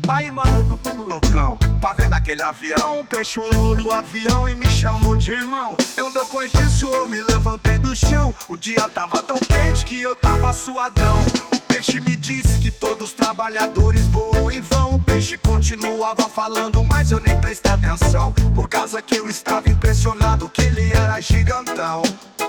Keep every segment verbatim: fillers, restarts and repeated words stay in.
Aí, mano, loucão, pra ver naquele avião, peixe no avião e me chamou de irmão. Eu depois disso eu me levantei do chão. O dia tava tão quente que eu tava suadão. O peixe me disse que todos os trabalhadores voam em vão. O peixe continuava falando, mas eu nem prestei atenção, por causa que eu estava impressionado que ele era gigantão.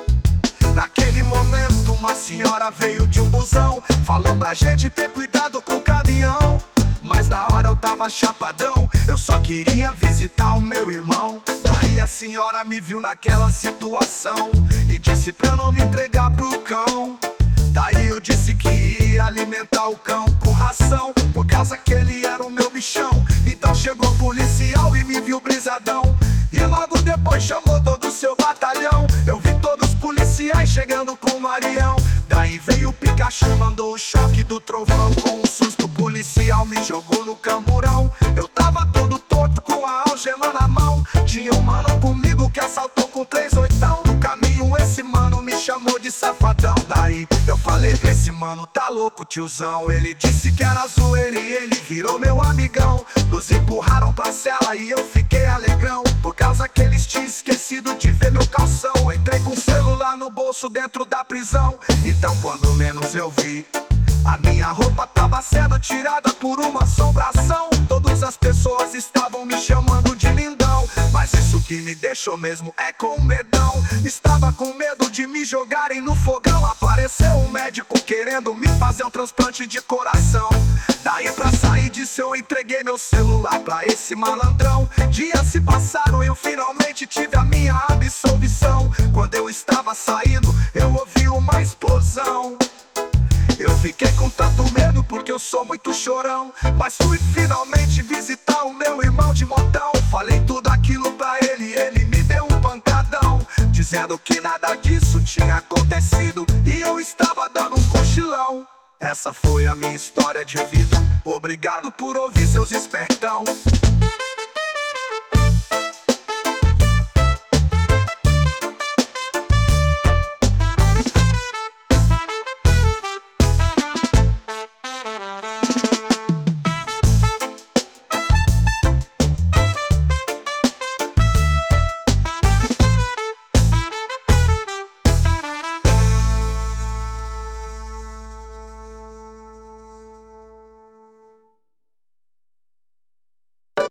Naquele momento uma senhora veio de um busão, falou pra gente ter cuidado com o caminhão. Mas na hora eu tava chapadão, eu só queria visitar o meu irmão. Daí a senhora me viu naquela situação e disse pra eu não me entregar pro cão. Daí eu disse que ia alimentar o cão com ração, por causa que ele era o meu bichão. Então chegou o policial e me viu brisadão, e logo depois chamou todo o seu batalhão. Eu vi todos os policiais chegando com o Marião. Daí veio o Pikachu, mandou o choque do trovão. Com um susto o policial me jogou no camburão. Eu tava todo torto com a algema na mão. Tinha um mano comigo que assaltou com três oitão. No caminho esse mano me chamou de safadão. Daí eu falei, esse mano tá louco, tiozão. Ele disse que era zoeira e ele virou meu amigão. Nos empurraram pra cela e eu fiquei alegrão, por causa que eles tinham esquecido de ver meu calção. Entrei com o celular no bolso dentro da prisão. Então quando menos eu vi, a minha roupa tava sendo tirada por uma assombração. Todas as pessoas estavam me chamando de lindão, mas isso que me deixou mesmo é com medão. Estava com medo de me jogarem no fogão. Apareceu um médico querendo me fazer um transplante de coração. Daí pra sair disso eu entreguei meu celular pra esse malandrão. Dias se passaram e eu finalmente tive a minha absolvição. Quando eu estava saindo eu ouvi uma explosão. Eu fiquei com tanto medo porque eu sou muito chorão, mas fui finalmente visitar o meu irmão de montão. Falei tudo aquilo pra ele e ele me deu um pancadão, dizendo que nada disso tinha acontecido e eu estava dando um cochilão. Essa foi a minha história de vida. Obrigado por ouvir, seus espertão.